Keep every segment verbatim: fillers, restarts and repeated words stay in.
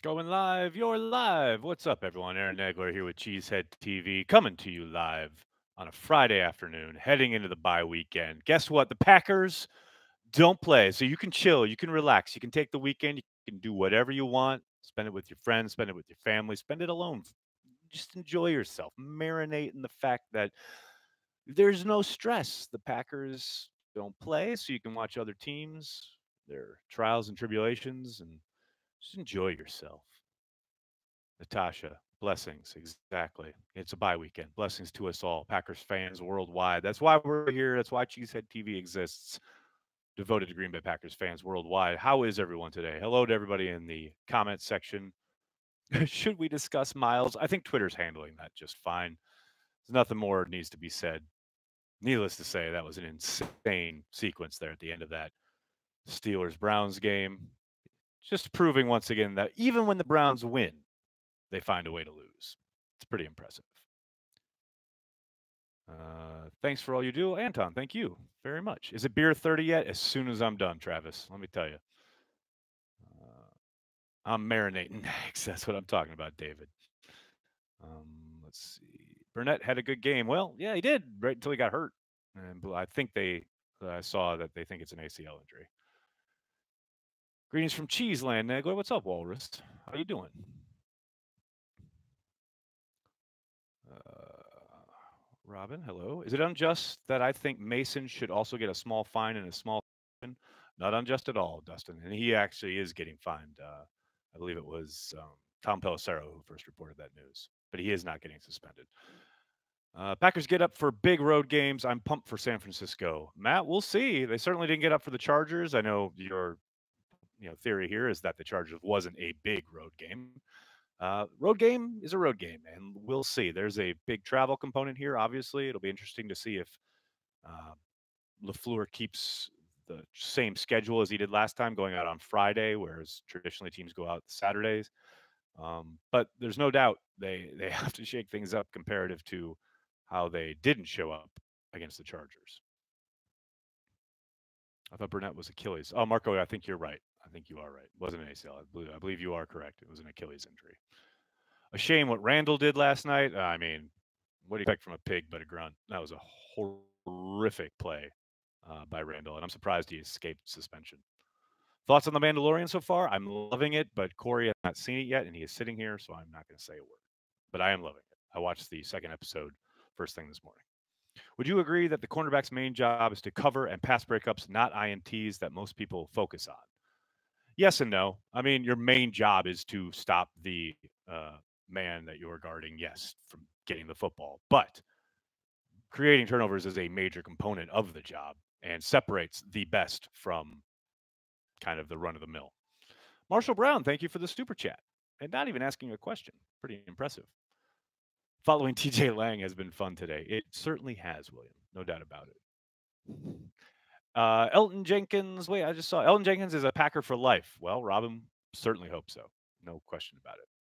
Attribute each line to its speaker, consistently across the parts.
Speaker 1: Going live, you're live. What's up, everyone? Aaron Nagler here with Cheesehead T V, coming to you live on a Friday afternoon, heading into the bye weekend. Guess what? The Packers don't play, so you can chill, you can relax, you can take the weekend, you can do whatever you want, spend it with your friends, spend it with your family, spend it alone. Just enjoy yourself, marinate in the fact that there's no stress. The Packers don't play, so you can watch other teams, their trials and tribulations, and just enjoy yourself. Natasha, blessings. Exactly. It's a bye weekend. Blessings to us all, Packers fans worldwide. That's why we're here. That's why Cheesehead T V exists, devoted to Green Bay Packers fans worldwide. How is everyone today? Hello to everybody in the comment section. Should we discuss Miles? I think Twitter's handling that just fine. There's nothing more needs to be said. Needless to say, that was an insane sequence there at the end of that Steelers Browns game. Just proving once again that even when the Browns win, they find a way to lose. It's pretty impressive. Uh, thanks for all you do, Anton. Thank you very much. Is it beer thirty yet? As soon as I'm done, Travis. Let me tell you. Uh, I'm marinating next. That's what I'm talking about, David. Um, let's see. Burnett had a good game. Well, yeah, he did right until he got hurt. And I think they, I saw that they think it's an A C L injury. Greetings from Cheeseland, Nagler. What's up, Walrus? How you doing? Uh, Robin, hello. Is it unjust that I think Mason should also get a small fine and a small suspension? Not unjust at all, Dustin. And he actually is getting fined. Uh, I believe it was um, Tom Pelissero who first reported that news, but he is not getting suspended. Uh, Packers get up for big road games. I'm pumped for San Francisco. Matt, we'll see. They certainly didn't get up for the Chargers. I know your you know theory here is that the Chargers wasn't a big road game. Uh, road game is a road game, and we'll see. There's a big travel component here. Obviously, it'll be interesting to see if uh, LaFleur keeps the same schedule as he did last time, going out on Friday, whereas traditionally teams go out Saturdays. Um, but there's no doubt they they have to shake things up comparative to how they didn't show up against the Chargers. I thought Burnett was Achilles. Oh, Marco, I think you're right. I think you are right. It wasn't an A C L. I believe, I believe you are correct. It was an Achilles injury. A shame what Randall did last night. Uh, I mean, what do you expect from a pig but a grunt? That was a horrific play uh, by Randall, and I'm surprised he escaped suspension. Thoughts on The Mandalorian so far? I'm loving it, but Corey has not seen it yet, and he is sitting here, so I'm not going to say a word. But I am loving it. I watched the second episode first thing this morning. Would you agree that the cornerback's main job is to cover and pass breakups, not I N Ts that most people focus on? Yes and no. I mean, your main job is to stop the uh, man that you're guarding, yes, from getting the football. But creating turnovers is a major component of the job and separates the best from kind of the run of the mill. Marshall Brown, thank you for the super chat and not even asking a question. Pretty impressive. Following T J Lang has been fun today. It certainly has, William. No doubt about it. Uh, Elton Jenkins. Wait, I just saw Elton Jenkins is a Packer for life. Well, Robin certainly hope so. No question about it.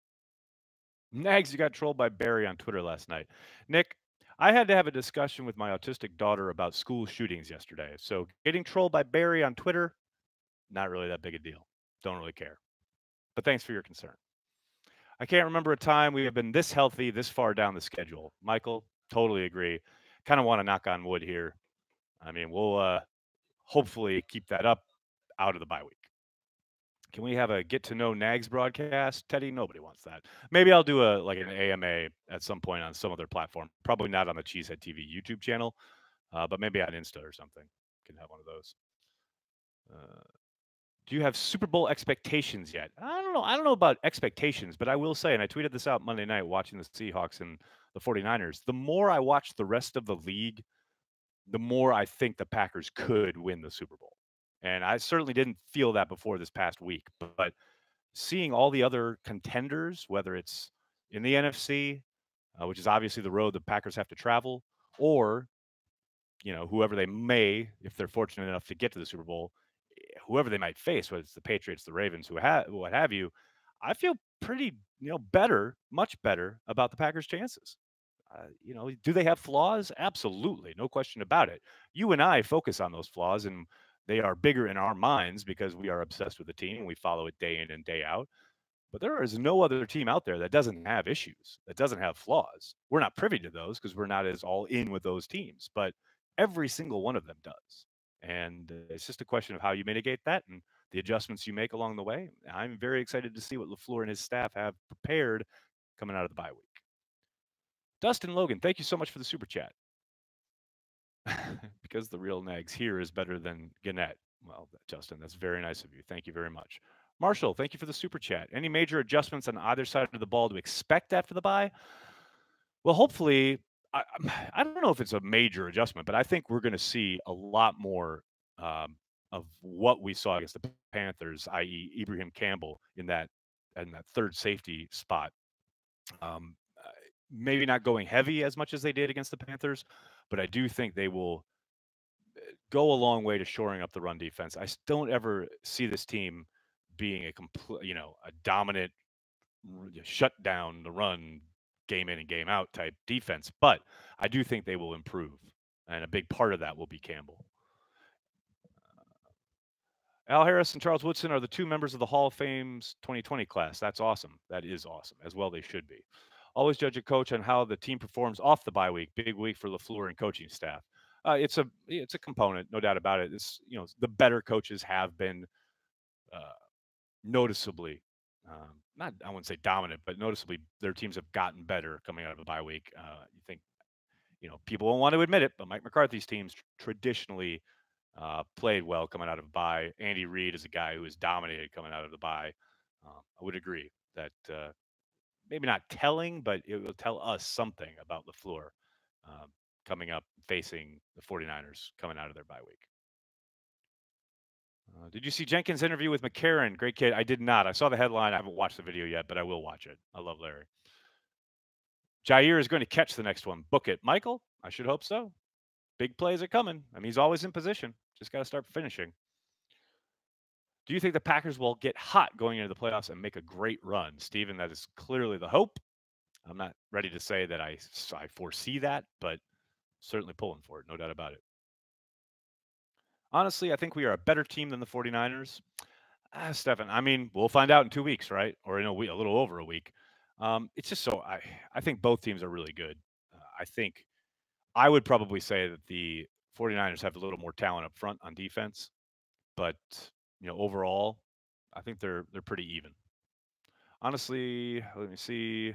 Speaker 1: Nags, you got trolled by Barry on Twitter last night. Nick, I had to have a discussion with my autistic daughter about school shootings yesterday. So getting trolled by Barry on Twitter, not really that big a deal. Don't really care. But thanks for your concern. I can't remember a time we have been this healthy this far down the schedule. Michael, totally agree. Kind of want to knock on wood here. I mean, we'll uh, hopefully keep that up out of the bye week. Can we have a get to know Nags broadcast, Teddy? Nobody wants that. Maybe I'll do a like an A M A at some point on some other platform. Probably not on the Cheesehead T V YouTube channel, uh, but maybe on Insta or something. Can have one of those. Uh, do you have Super Bowl expectations yet? I don't know. I don't know about expectations, but I will say, and I tweeted this out Monday night watching the Seahawks and the 49ers. The more I watch the rest of the league, the more I think the Packers could win the Super Bowl. And I certainly didn't feel that before this past week, but seeing all the other contenders, whether it's in the N F C, uh, which is obviously the road the Packers have to travel, or you know whoever they may, if they're fortunate enough to get to the Super Bowl, eh, whoever they might face, whether it's the Patriots, the Ravens, who have what have you, I feel pretty you know better, much better about the Packers' chances. Uh, you know, do they have flaws? Absolutely, no question about it. You and I focus on those flaws, and they are bigger in our minds because we are obsessed with the team and we follow it day in and day out. But there is no other team out there that doesn't have issues, that doesn't have flaws. We're not privy to those because we're not as all in with those teams, but every single one of them does. And uh, it's just a question of how you mitigate that and the adjustments you make along the way. I'm very excited to see what LaFleur and his staff have prepared coming out of the bye week. Dustin Logan, thank you so much for the super chat. Because the real Nags here is better than Gannett. Well, Justin, that's very nice of you. Thank you very much. Marshall, thank you for the super chat. Any major adjustments on either side of the ball to expect after the bye? Well, hopefully, I, I don't know if it's a major adjustment, but I think we're going to see a lot more um, of what we saw against the Panthers, that is, Ibrahim Campbell in that in that third safety spot. Um, uh, maybe not going heavy as much as they did against the Panthers, but I do think they will go a long way to shoring up the run defense. I don't ever see this team being a complete, you know, a dominant shut down the run game in and game out type defense, but I do think they will improve, and a big part of that will be Campbell. Uh, Al Harris and Charles Woodson are the two members of the Hall of Fame's twenty twenty class. That's awesome. That is awesome. As well they should be. Always judge a coach on how the team performs off the bye week. Big week for LaFleur and coaching staff. Uh, it's a it's a component, no doubt about it. It's, you know, the better coaches have been uh, noticeably um, not I wouldn't say dominant, but noticeably their teams have gotten better coming out of a bye week. Uh, you think, you know, people won't want to admit it, but Mike McCarthy's teams tr- traditionally uh, played well coming out of a bye. Andy Reid is a guy who has dominated coming out of the bye. Um, I would agree that uh, maybe not telling, but it will tell us something about LaFleur um, coming up facing the 49ers coming out of their bye week. Uh, did you see Jenkins' interview with McCarron? Great kid. I did not. I saw the headline. I haven't watched the video yet, but I will watch it. I love Larry. Jair is going to catch the next one. Book it. Michael, I should hope so. Big plays are coming. I mean, he's always in position. Just got to start finishing. Do you think the Packers will get hot going into the playoffs and make a great run? Steven, that is clearly the hope. I'm not ready to say that I, I foresee that, but certainly pulling for it, no doubt about it. Honestly, I think we are a better team than the 49ers. Ah, Stefan, I mean, we'll find out in two weeks, right? Or in a week, a little over a week. Um, it's just so I, I think both teams are really good. Uh, I think I would probably say that the 49ers have a little more talent up front on defense, but you know, overall, I think they're they're pretty even. Honestly, let me see.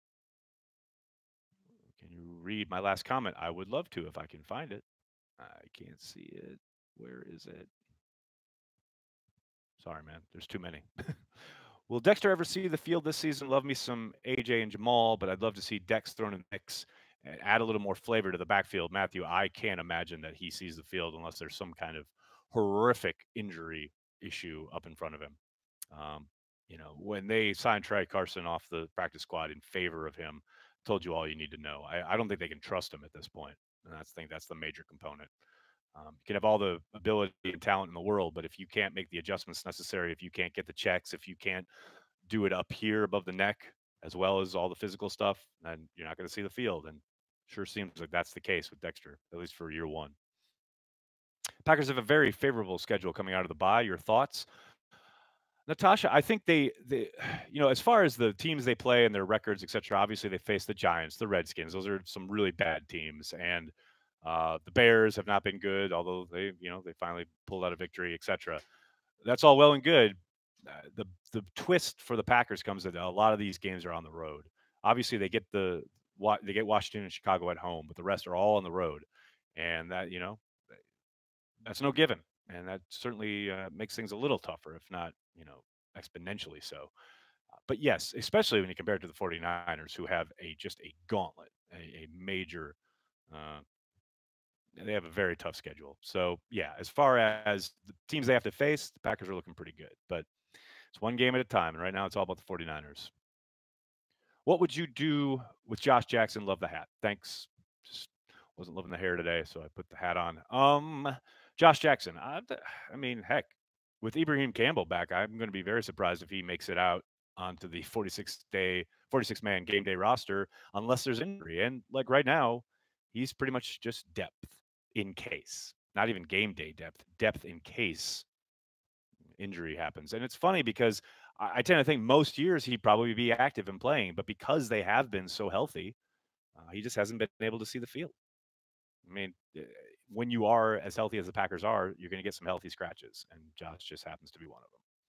Speaker 1: Can you read my last comment? I would love to if I can find it. I can't see it. Where is it? Sorry, man. There's too many. Will Dexter ever see the field this season? Love me some A J and Jamal, but I'd love to see Dex thrown in the mix and add a little more flavor to the backfield. Matthew, I can't imagine that he sees the field unless there's some kind of horrific injury issue up in front of him. Um, you know, when they signed Trey Carson off the practice squad in favor of him, told you all you need to know. I, I don't think they can trust him at this point, and that's I think that's the major component. Um, you can have all the ability and talent in the world, but if you can't make the adjustments necessary, if you can't get the checks, if you can't do it up here above the neck, as well as all the physical stuff, then you're not going to see the field. And sure seems like that's the case with Dexter, at least for year one. Packers have a very favorable schedule coming out of the bye. Your thoughts? Natasha, I think they, they, you know, as far as the teams they play and their records, et cetera, obviously they face the Giants, the Redskins. Those are some really bad teams. And uh, the Bears have not been good, although they, you know, they finally pulled out a victory, et cetera. That's all well and good. Uh, the the twist for the Packers comes that a lot of these games are on the road. Obviously, they get the they get Washington and Chicago at home, but the rest are all on the road, and that, you know, that's no given, and that certainly uh, makes things a little tougher, if not, you know, exponentially so. Uh, But yes, especially when you compare it to the 49ers, who have a just a gauntlet, a, a major. Uh, they have a very tough schedule. So yeah, as far as the teams they have to face, the Packers are looking pretty good, but it's one game at a time, and right now it's all about the 49ers. What would you do with Josh Jackson? Love the hat. Thanks. Just wasn't loving the hair today, so I put the hat on. Um, Josh Jackson. I, I mean, heck, with Ibrahim Campbell back, I'm going to be very surprised if he makes it out onto the 46 day, 46 man game day roster, unless there's injury. And like right now, he's pretty much just depth in case, not even game day depth, depth in case injury happens. And it's funny because I, I tend to think most years he'd probably be active and playing, but because they have been so healthy, uh, he just hasn't been able to see the field. I mean, eh, when you are as healthy as the Packers are, you're going to get some healthy scratches, and Josh just happens to be one of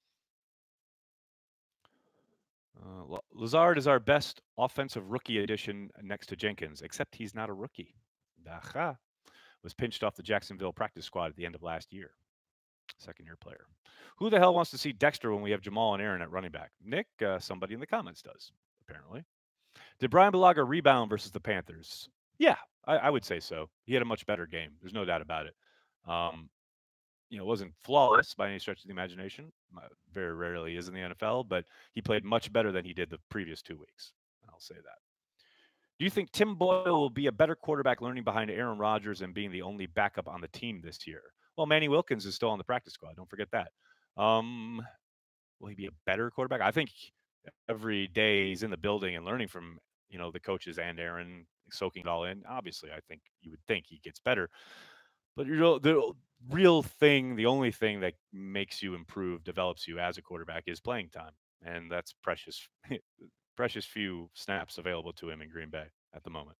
Speaker 1: them. Uh, Lazard is our best offensive rookie addition next to Jenkins, except he's not a rookie. Dacha was pinched off the Jacksonville practice squad at the end of last year. Second year player. Who the hell wants to see Dexter when we have Jamal and Aaron at running back? Nick, uh, somebody in the comments does, apparently. Did Brian Bulaga rebound versus the Panthers? Yeah, I, I would say so. He had a much better game. There's no doubt about it. Um, you know, wasn't flawless by any stretch of the imagination. Very rarely is in the N F L, but he played much better than he did the previous two weeks. I'll say that. Do you think Tim Boyle will be a better quarterback learning behind Aaron Rodgers and being the only backup on the team this year? Well, Manny Wilkins is still on the practice squad. Don't forget that. Um, will he be a better quarterback? I think every day he's in the building and learning from, you know, the coaches and Aaron, soaking it all in. Obviously, I think you would think he gets better. But you know, the real thing, the only thing that makes you improve, develops you as a quarterback is playing time. And that's precious, precious few snaps available to him in Green Bay at the moment.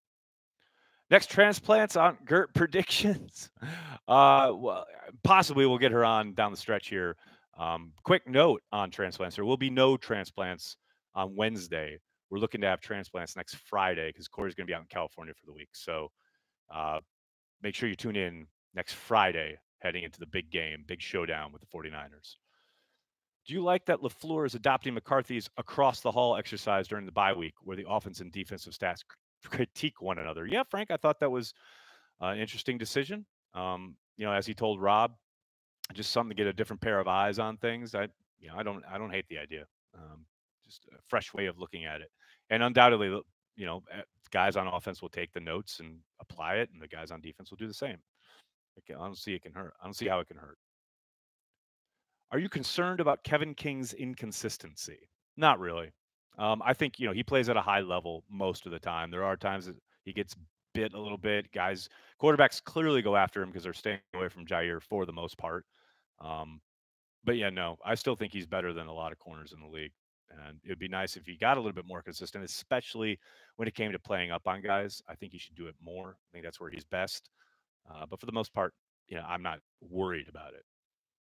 Speaker 1: Next transplants on Gert predictions. Uh, well, possibly we'll get her on down the stretch here. Um, quick note on transplants: there will be no transplants on Wednesday. We're looking to have transplants next Friday because Corey's going to be out in California for the week. So uh, make sure you tune in next Friday, heading into the big game, big showdown with the 49ers. Do you like that LaFleur is adopting McCarthy's across the hall exercise during the bye week, where the offense and defensive stats critique one another? Yeah, Frank, I thought that was uh, an interesting decision. Um, you know, as he told Rob, just something to get a different pair of eyes on things. I, you know, I don't, I don't hate the idea. Um, just a fresh way of looking at it, and undoubtedly, you know, guys on offense will take the notes and apply it, and the guys on defense will do the same. I don't see it can hurt. I don't see how it can hurt. Are you concerned about Kevin King's inconsistency? Not really. Um, I think, you know, he plays at a high level most of the time. There are times that he gets bit a little bit. Guys, quarterbacks clearly go after him because they're staying away from Jair for the most part. Um, but yeah, no, I still think he's better than a lot of corners in the league. And it'd be nice if he got a little bit more consistent, especially when it came to playing up on guys. I think he should do it more. I think that's where he's best. Uh, but for the most part, you know, I'm not worried about it.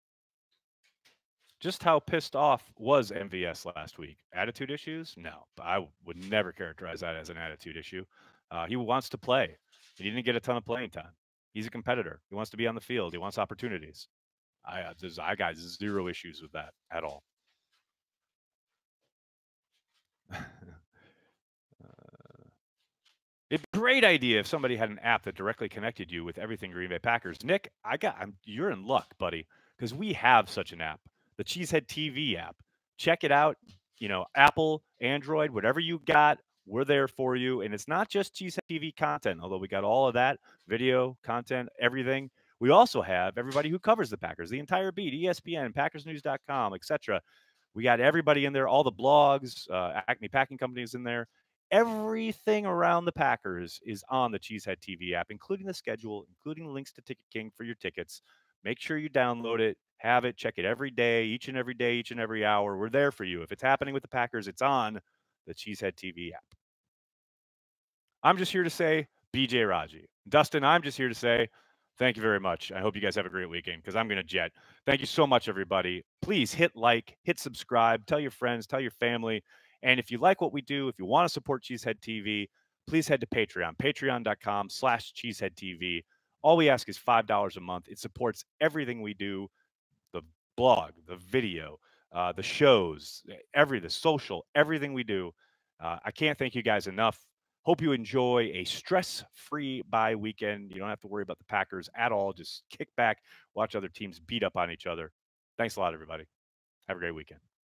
Speaker 1: Just how pissed off was M V S last week? Attitude issues? No, I would never characterize that as an attitude issue. Uh, he wants to play. He didn't get a ton of playing time. He's a competitor. He wants to be on the field. He wants opportunities. I, uh, I got zero issues with that at all. uh, It's a great idea if somebody had an app that directly connected you with everything Green Bay Packers. Nick, I got, I'm, you're in luck, buddy, because we have such an app, the Cheesehead T V app. Check it out. You know, Apple, Android, whatever you got, we're there for you. And it's not just Cheesehead T V content, although we got all of that video content, everything. We also have everybody who covers the Packers, the entire beat, E S P N, Packers News dot com, et cetera. We got everybody in there, all the blogs, uh, Acme Packing Company is in there. Everything around the Packers is on the Cheesehead T V app, including the schedule, including links to Ticket King for your tickets. Make sure you download it, have it, check it every day, each and every day, each and every hour. We're there for you. If it's happening with the Packers, it's on the Cheesehead T V app. I'm just here to say, B J Raji. Dustin, I'm just here to say, thank you very much. I hope you guys have a great weekend because I'm going to jet. Thank you so much, everybody. Please hit like, hit subscribe, tell your friends, tell your family. And if you like what we do, if you want to support Cheesehead T V, please head to Patreon, patreon.com slash Cheesehead TV. All we ask is five dollars a month. It supports everything we do, the blog, the video, uh, the shows, every, the social, everything we do. Uh, I can't thank you guys enough. Hope you enjoy a stress-free bye weekend. You don't have to worry about the Packers at all. Just kick back, watch other teams beat up on each other. Thanks a lot, everybody. Have a great weekend.